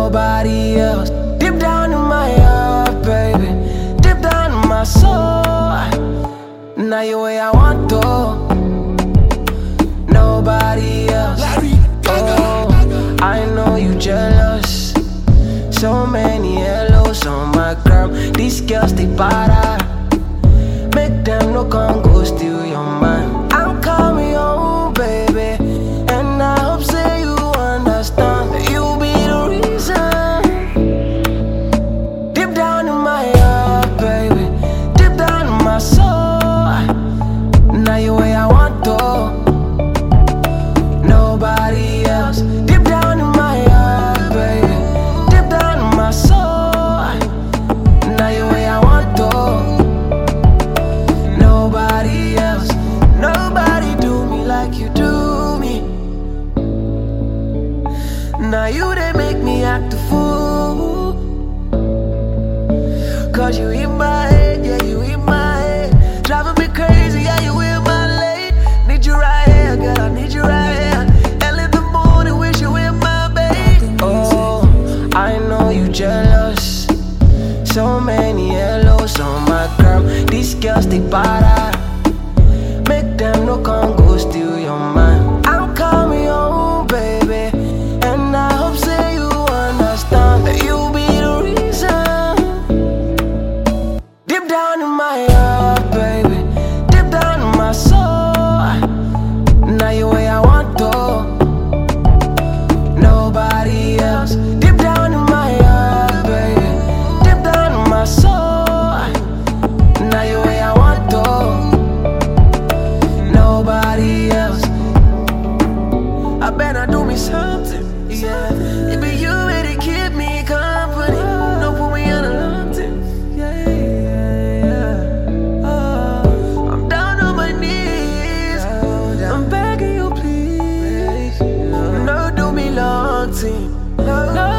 nobody else. Deep down in my heart, baby, deep down in my soul. Now you way I want to, nobody else. Oh, I know you jealous. So many hellos on my gram. These girls they para. Make them no come go steal your mind. I'm coming home, baby, and I hope say you understand that you'll be the reason. Deep down in my heart, baby, deep down in my soul. Now you way I want to, nobody else. Deep down in my heart, baby, deep down in my soul. Now you way I want to, nobody else. Nobody do me like you do me. Now you they make me act a fool. Cause you in my head, yeah, you in my head. Driving me crazy, yeah, you in my lane. Need you right here, girl, I need you right here. Early in the morning, wish you in my bed. Oh, I know you jealous. So many hellos on my gram. These girls, they para. Make them no come go steal your mind. I'm coming home, baby, and I hope say you understand that you'll be the reason. Deep down in my heart, baby, deep down in my soul. Now you way I want to, nobody else. Deep down in my heart, baby, deep down in my soul. Now you way I want to, nobody else. I better do me something, yeah. It be you ready to keep me company. No put me on a mountain, yeah, yeah, yeah. Oh, I'm down on my knees. I'm begging you, please. No, do me long thing. No,